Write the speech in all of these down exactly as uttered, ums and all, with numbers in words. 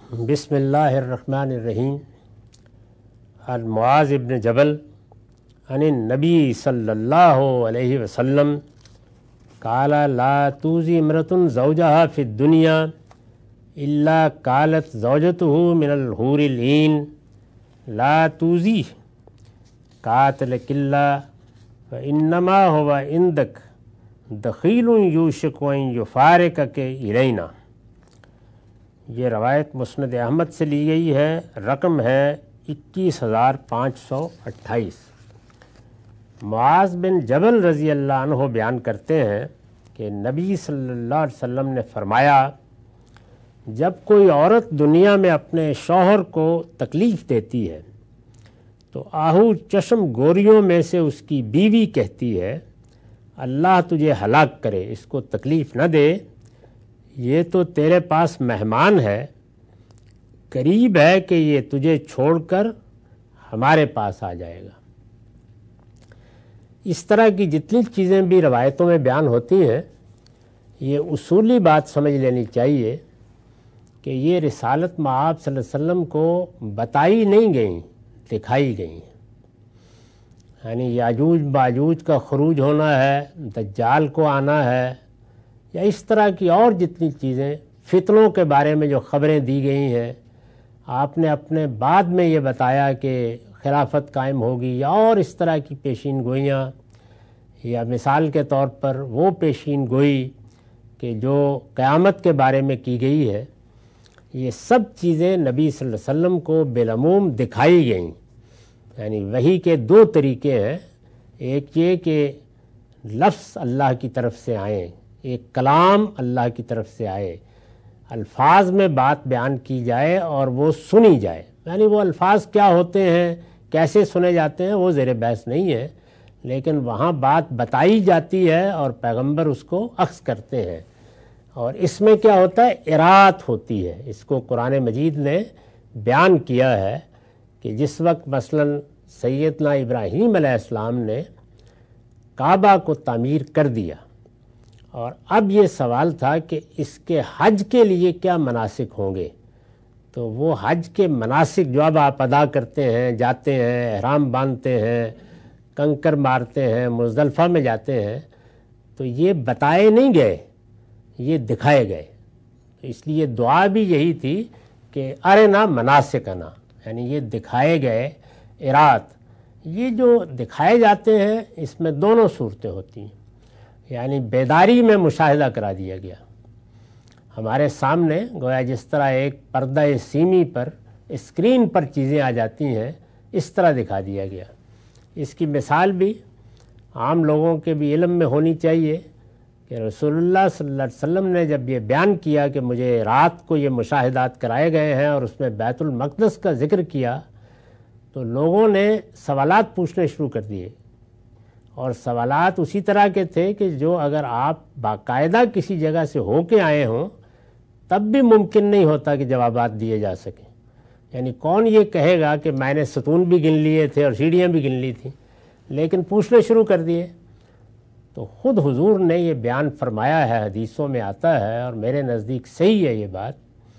بسم اللہ الرحمن الرحیم۔ عن معاذ بن جبل عن النبی صلی اللہ علیہ وسلم قال لا توزی امرأة زوجها فی الدنیا الا قالت زوجته من الحور العین لا توزی قاتلک اللہ فانما هو عندک دخیل یوشک ان یفارقک الینا۔ یہ روایت مسند احمد سے لی گئی ہے، رقم ہے اکیس ہزار پانچ سو اٹھائیس۔ معاذ بن جبل رضی اللہ عنہ بیان کرتے ہیں کہ نبی صلی اللہ علیہ وسلم نے فرمایا، جب کوئی عورت دنیا میں اپنے شوہر کو تکلیف دیتی ہے تو آہو چشم گوریوں میں سے اس کی بیوی کہتی ہے، اللہ تجھے ہلاک کرے، اس کو تکلیف نہ دے، یہ تو تیرے پاس مہمان ہے، قریب ہے کہ یہ تجھے چھوڑ کر ہمارے پاس آ جائے گا۔ اس طرح کی جتنی چیزیں بھی روایتوں میں بیان ہوتی ہیں، یہ اصولی بات سمجھ لینی چاہیے کہ یہ رسالت مآب صلی اللہ علیہ وسلم کو بتائی نہیں گئیں، دکھائی گئیں۔ یعنی یاجوج باجوج کا خروج ہونا ہے، دجال کو آنا ہے، یا اس طرح کی اور جتنی چیزیں، فتنوں کے بارے میں جو خبریں دی گئی ہیں، آپ نے اپنے بعد میں یہ بتایا کہ خلافت قائم ہوگی، یا اور اس طرح کی پیشین گوئیاں، یا مثال کے طور پر وہ پیشین گوئی کہ جو قیامت کے بارے میں کی گئی ہے، یہ سب چیزیں نبی صلی اللہ علیہ وسلم کو بالعموم دکھائی گئیں۔ یعنی وحی کے دو طریقے ہیں، ایک یہ کہ لفظ اللہ کی طرف سے آئیں، ایک کلام اللہ کی طرف سے آئے، الفاظ میں بات بیان کی جائے اور وہ سنی جائے۔ یعنی وہ الفاظ کیا ہوتے ہیں، کیسے سنے جاتے ہیں، وہ زیر بحث نہیں ہے، لیکن وہاں بات بتائی جاتی ہے اور پیغمبر اس کو اخذ کرتے ہیں۔ اور اس میں کیا ہوتا ہے، اراۃ ہوتی ہے۔ اس کو قرآن مجید نے بیان کیا ہے کہ جس وقت مثلاً سیدنا ابراہیم علیہ السلام نے کعبہ کو تعمیر کر دیا، اور اب یہ سوال تھا کہ اس کے حج کے لیے کیا مناسک ہوں گے، تو وہ حج کے مناسک جو اب آپ ادا کرتے ہیں، جاتے ہیں، احرام باندھتے ہیں، کنکر مارتے ہیں، مزدلفہ میں جاتے ہیں، تو یہ بتائے نہیں گئے، یہ دکھائے گئے۔ تو اس لیے دعا بھی یہی تھی کہ ارنا مناسکنا، یعنی یہ دکھائے گئے اراۃ۔ یہ جو دکھائے جاتے ہیں، اس میں دونوں صورتیں ہوتی ہیں، یعنی بیداری میں مشاہدہ کرا دیا گیا ہمارے سامنے، گویا جس طرح ایک پردہ سیمی پر اسکرین پر چیزیں آ جاتی ہیں، اس طرح دکھا دیا گیا۔ اس کی مثال بھی عام لوگوں کے بھی علم میں ہونی چاہیے کہ رسول اللہ صلی اللہ علیہ وسلم نے جب یہ بیان کیا کہ مجھے رات کو یہ مشاہدات کرائے گئے ہیں اور اس میں بیت المقدس کا ذکر کیا، تو لوگوں نے سوالات پوچھنے شروع کر دیے، اور سوالات اسی طرح کے تھے کہ جو اگر آپ باقاعدہ کسی جگہ سے ہو کے آئے ہوں تب بھی ممکن نہیں ہوتا کہ جوابات دیے جا سکیں۔ یعنی کون یہ کہے گا کہ میں نے ستون بھی گن لیے تھے اور سیڑھیاں بھی گن لی تھیں، لیکن پوچھنے شروع کر دیے۔ تو خود حضور نے یہ بیان فرمایا ہے، حدیثوں میں آتا ہے، اور میرے نزدیک صحیح ہے یہ بات،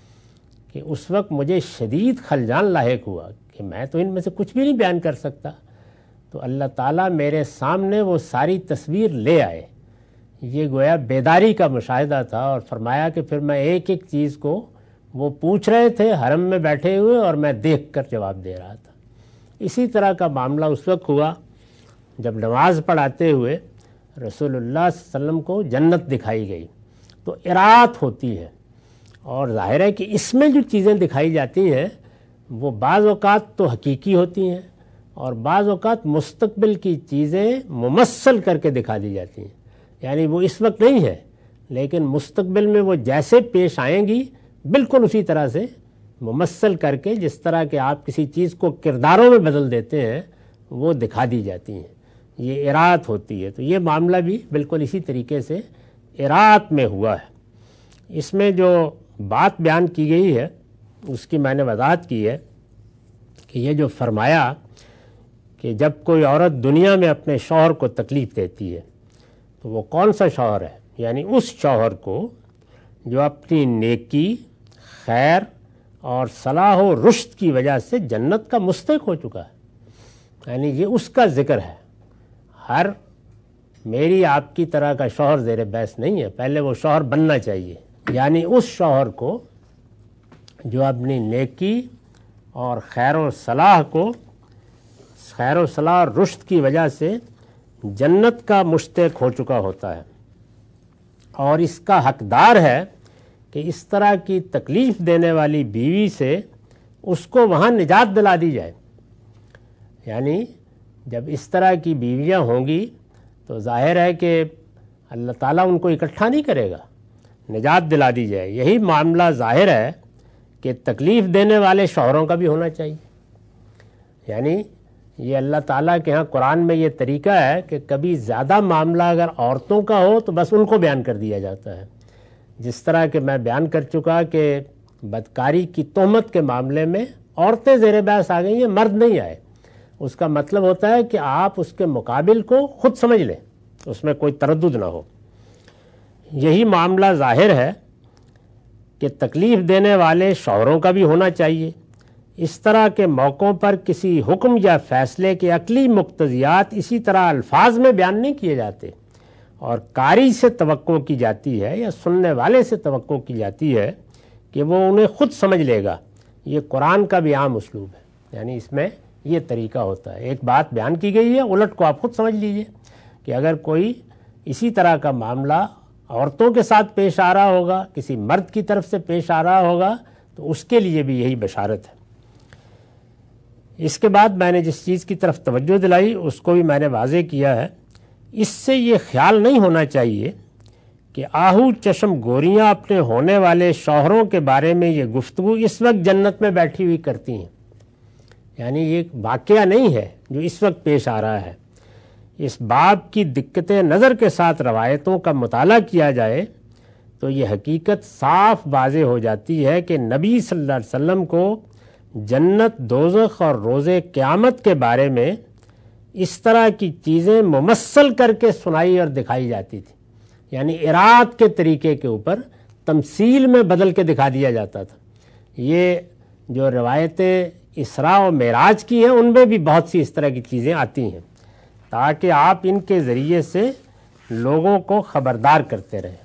کہ اس وقت مجھے شدید خلجان لاحق ہوا کہ میں تو ان میں سے کچھ بھی نہیں بیان کر سکتا۔ تو اللہ تعالیٰ میرے سامنے وہ ساری تصویر لے آئے۔ یہ گویا بیداری کا مشاہدہ تھا، اور فرمایا کہ پھر میں ایک ایک چیز کو وہ پوچھ رہے تھے حرم میں بیٹھے ہوئے، اور میں دیکھ کر جواب دے رہا تھا۔ اسی طرح کا معاملہ اس وقت ہوا جب نماز پڑھاتے ہوئے رسول اللہ صلی اللہ علیہ وسلم کو جنت دکھائی گئی، تو اراۃ ہوتی ہے، اور ظاہر ہے کہ اس میں جو چیزیں دکھائی جاتی ہیں وہ بعض اوقات تو حقیقی ہوتی ہیں، اور بعض اوقات مستقبل کی چیزیں ممثل کر کے دکھا دی جاتی ہیں۔ یعنی وہ اس وقت نہیں ہے، لیکن مستقبل میں وہ جیسے پیش آئیں گی بالکل اسی طرح سے ممثل کر کے، جس طرح کہ آپ کسی چیز کو کرداروں میں بدل دیتے ہیں، وہ دکھا دی جاتی ہیں۔ یہ اراۃ ہوتی ہے۔ تو یہ معاملہ بھی بالکل اسی طریقے سے اراۃ میں ہوا ہے۔ اس میں جو بات بیان کی گئی ہے اس کی میں نے وضاحت کی ہے کہ یہ جو فرمایا کہ جب کوئی عورت دنیا میں اپنے شوہر کو تکلیف دیتی ہے تو وہ کون سا شوہر ہے، یعنی اس شوہر کو جو اپنی نیکی، خیر اور صلاح و رشد کی وجہ سے جنت کا مستحق ہو چکا ہے، یعنی یہ اس کا ذکر ہے۔ ہر میری آپ کی طرح کا شوہر زیر بحث نہیں ہے، پہلے وہ شوہر بننا چاہیے، یعنی اس شوہر کو جو اپنی نیکی اور خیر و صلاح کو خیر و صلاح اور رشد کی وجہ سے جنت کا مشتاق ہو چکا ہوتا ہے، اور اس کا حقدار ہے کہ اس طرح کی تکلیف دینے والی بیوی سے اس کو وہاں نجات دلا دی جائے۔ یعنی جب اس طرح کی بیویاں ہوں گی تو ظاہر ہے کہ اللہ تعالیٰ ان کو اکٹھا نہیں کرے گا، نجات دلا دی جائے۔ یہی معاملہ ظاہر ہے کہ تکلیف دینے والے شوہروں کا بھی ہونا چاہیے۔ یعنی یہ اللہ تعالیٰ کے ہاں قرآن میں یہ طریقہ ہے کہ کبھی زیادہ معاملہ اگر عورتوں کا ہو تو بس ان کو بیان کر دیا جاتا ہے، جس طرح کہ میں بیان کر چکا کہ بدکاری کی تہمت کے معاملے میں عورتیں زیر بحث آ گئی ہیں، مرد نہیں آئے۔ اس کا مطلب ہوتا ہے کہ آپ اس کے مقابل کو خود سمجھ لیں، اس میں کوئی تردد نہ ہو۔ یہی معاملہ ظاہر ہے کہ تکلیف دینے والے شوہروں کا بھی ہونا چاہیے۔ اس طرح کے موقعوں پر کسی حکم یا فیصلے کے عقلی مقتضیات اسی طرح الفاظ میں بیان نہیں کیے جاتے، اور قاری سے توقع کی جاتی ہے یا سننے والے سے توقع کی جاتی ہے کہ وہ انہیں خود سمجھ لے گا۔ یہ قرآن کا بھی عام اسلوب ہے، یعنی اس میں یہ طریقہ ہوتا ہے، ایک بات بیان کی گئی ہے، الٹ کو آپ خود سمجھ لیجئے کہ اگر کوئی اسی طرح کا معاملہ عورتوں کے ساتھ پیش آ رہا ہوگا، کسی مرد کی طرف سے پیش آ رہا ہوگا، تو اس کے لیے بھی یہی بشارت ہے۔ اس کے بعد میں نے جس چیز کی طرف توجہ دلائی اس کو بھی میں نے واضح کیا ہے۔ اس سے یہ خیال نہیں ہونا چاہیے کہ آہو چشم گوریاں اپنے ہونے والے شوہروں کے بارے میں یہ گفتگو اس وقت جنت میں بیٹھی ہوئی کرتی ہیں، یعنی یہ ایک واقعہ نہیں ہے جو اس وقت پیش آ رہا ہے۔ اس باب کی دقت نظر کے ساتھ روایتوں کا مطالعہ کیا جائے تو یہ حقیقت صاف واضح ہو جاتی ہے کہ نبی صلی اللہ علیہ وسلم کو جنت، دوزخ اور روز قیامت کے بارے میں اس طرح کی چیزیں ممثل کر کے سنائی اور دکھائی جاتی تھی، یعنی اراد کے طریقے کے اوپر تمثیل میں بدل کے دکھا دیا جاتا تھا۔ یہ جو روایتیں اسراء و معراج کی ہیں ان میں بھی بہت سی اس طرح کی چیزیں آتی ہیں، تاکہ آپ ان کے ذریعے سے لوگوں کو خبردار کرتے رہیں۔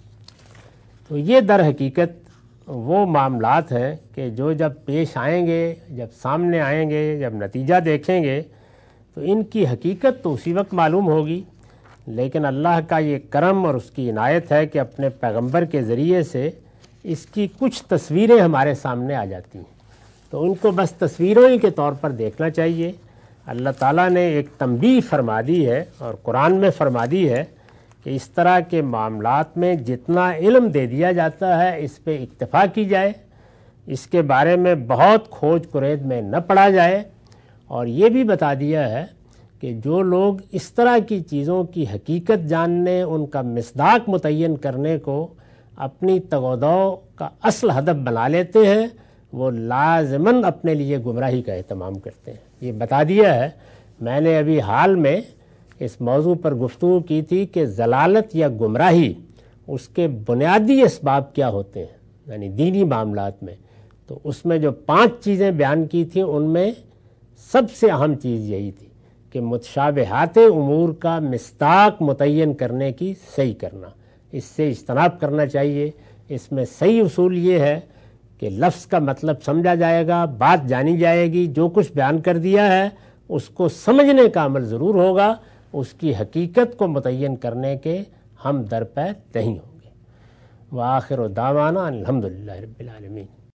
تو یہ در حقیقت وہ معاملات ہیں کہ جو جب پیش آئیں گے، جب سامنے آئیں گے، جب نتیجہ دیکھیں گے تو ان کی حقیقت تو اسی وقت معلوم ہوگی، لیکن اللہ کا یہ کرم اور اس کی عنایت ہے کہ اپنے پیغمبر کے ذریعے سے اس کی کچھ تصویریں ہمارے سامنے آ جاتی ہیں، تو ان کو بس تصویروں ہی کے طور پر دیکھنا چاہیے۔ اللہ تعالیٰ نے ایک تنبیہ فرما دی ہے اور قرآن میں فرما دی ہے کہ اس طرح کے معاملات میں جتنا علم دے دیا جاتا ہے اس پہ اکتفا کی جائے، اس کے بارے میں بہت کھوج کرید میں نہ پڑا جائے، اور یہ بھی بتا دیا ہے کہ جو لوگ اس طرح کی چیزوں کی حقیقت جاننے، ان کا مصداق متعین کرنے کو اپنی تگودو کا اصل ہدف بنا لیتے ہیں، وہ لازماً اپنے لیے گمراہی کا اہتمام کرتے ہیں۔ یہ بتا دیا ہے۔ میں نے ابھی حال میں اس موضوع پر گفتگو کی تھی کہ ضلالت یا گمراہی اس کے بنیادی اسباب کیا ہوتے ہیں، یعنی دینی معاملات میں، تو اس میں جو پانچ چیزیں بیان کی تھیں ان میں سب سے اہم چیز یہی تھی کہ متشابہات امور کا مصداق متعین کرنے کی صحیح کرنا، اس سے اجتناب کرنا چاہیے۔ اس میں صحیح اصول یہ ہے کہ لفظ کا مطلب سمجھا جائے گا، بات جانی جائے گی، جو کچھ بیان کر دیا ہے اس کو سمجھنے کا عمل ضرور ہوگا، اس کی حقیقت کو متعین کرنے کے ہم درپے نہیں ہوں گے۔ وآخر دعوانا الحمدللہ رب العالمین۔